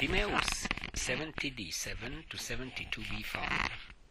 Timaeus 70d7 to 72b5.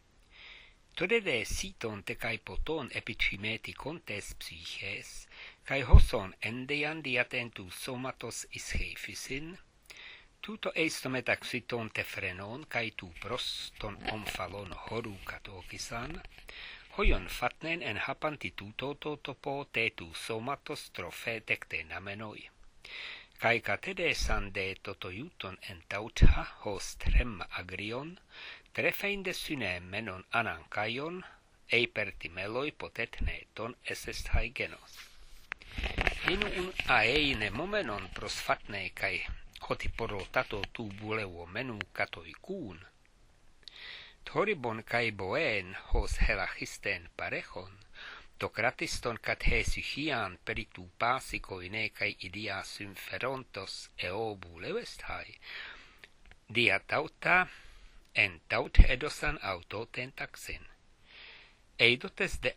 Todede siton te kai poton epithymeti contes psyches, kai hoson endean diatentu somatos ischephysin, tuto eisto metaxiton te frenon kai tu proston omphallon horu katokisan, hoion fatnen en hapanti tuto topo te tu somatos trophe tekte namenoi. Kai katede sande totojuton en tautha hos trem agrion, trefeinde syne menon anankaion, eipertimeloi potetneton esesthai genos. Inu un aeine momenon prosfatne kai hotiporotato tu buleuo menu katoikuun. Thoribon kai boen hos helachisten parechon, Tokratiston kathesychian peritu pasikoine kai idia sympherontos eobu levesthai, dia tauta en taut edosan autoten taxin. Eidotes de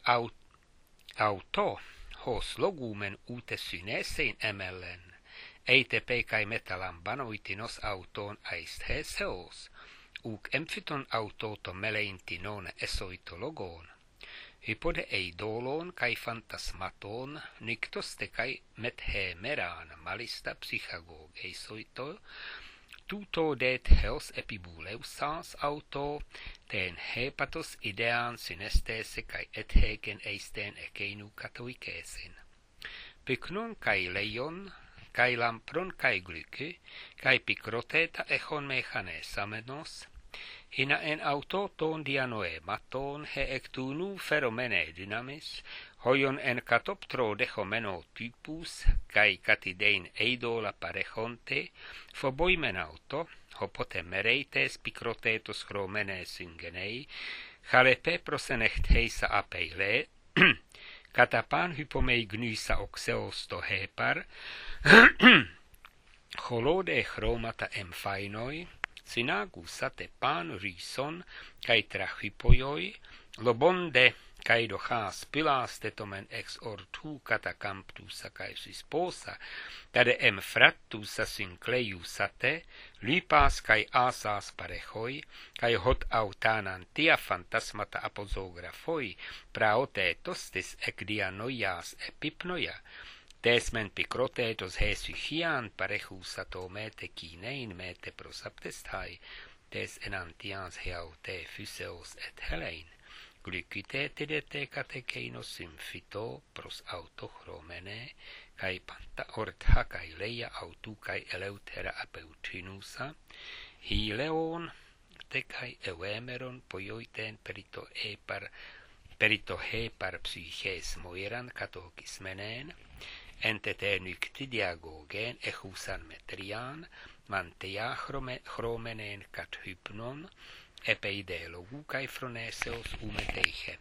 auto hos logumen ute synesein emellen, eite peikai metalan banoitinos auton aistheseos, uk emphyton autoto meleinti non esoito logon. Hypode eidolon kai fantasmaton niktos te kai methe meran malista psychagogeisoito, tuto det heos epibuleusas auto, ten hepatos idean synestese kai etheken eisten ekeinu katoikesin. Pyknon kai leion, kai lampron kai glyky, kai pikroteta echon mechane samenos, hina en autoton dianoe maton he ectunu feromene dynamis, hoion en catoptro dechomeno typus, kai catidein eidola parechonte, phoboimen auto, hopote mereites picrotetos chromene syngenei, chalepe prosenechtheisa apeile, katapan hypomei gnysa oxeosto hepar, holode chromata emphainoi, synagu sate pan rison, kai trachypoioi, lobonde kai dochas pilas tetomen ex ortu catacamptusa kai sysposa, tade frattusa syncleiu sate, lypas kai asas parechoi, kai hot autanan tia fantasmata apozografoi, praote tostis ec dianoias epipnoia, tesmen picrotetos hesychian parechusato mete kinein mete prosaptesthai, tes enantians heaute physeos et helein, glykite tidete katekeinos symphito pros autochromene, kai panta ortha kai leia autu kai eleutera apeutrinusa, hileon te kai euemeron poioiten perito hepar psyches moiran katokismenen, entete nyktidiagogen echusan metrian, manteia chromenen kat hypnon, epeidelogu kai phroneseos umeteiche.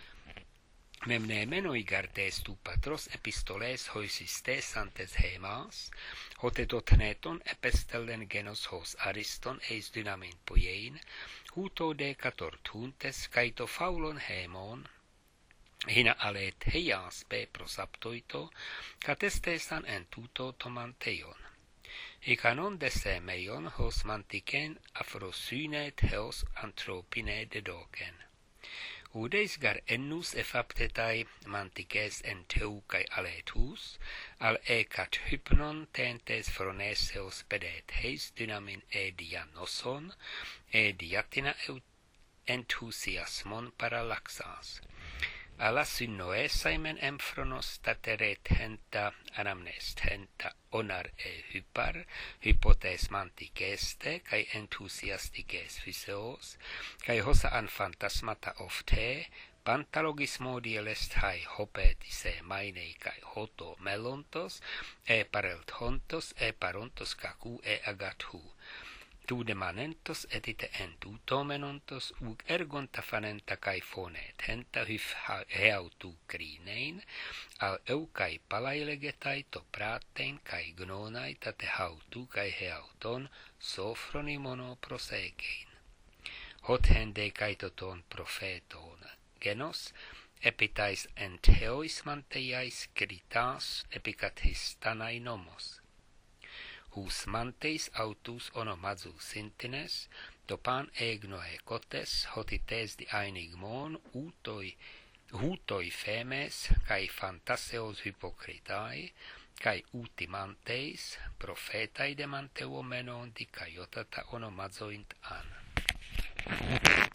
Memne menoigartes tu patros epistoles hoisistes antes hemas, hotetotneton epistelen genos hos ariston eis dynamin poiein, huto de catortuntes caito faulon hemon, hina alet heias pe prosaptoito, catestesan en tuto tomanteion. Ikanon de semeion hos mantiken afrosyne theos anthropine dedoken. Udeis gar ennus efaptetai mantikes en teu kai aletus, al cat hypnon tentes phroneseos pedet heis dynamin dianoson, diatina enthusiasmon paralaxas. Alla synnoesaimen emphronos tateret henta anamnest henta onar hypar, hypotes mantikeste, kai enthusiastikes physeos, kai hosa an fantasmata ofte, pantalogismodi elesthai hopetise mainei kai hoto melontos, parelt hontos, parontos kaku agathu. Tu demanentos etite entuto menontos, ug ergon tafanenta kai fonet henta heautu krinein, al eukai palailegetai to pratein kai gnonai tate hautu kai heauton sofroni mono prosegein. Hot hende kai toton profeton genos, epitais entheois manteiais kritas epikathistanai nomos. hus manteis autus onomazus sintines, to pan egnoe cotes, hotites di ainigmon, hutoi femes, cae fantaseos hypocritae, cae utimanteis, profetae demanteuomenon di caiotata onomazoint an.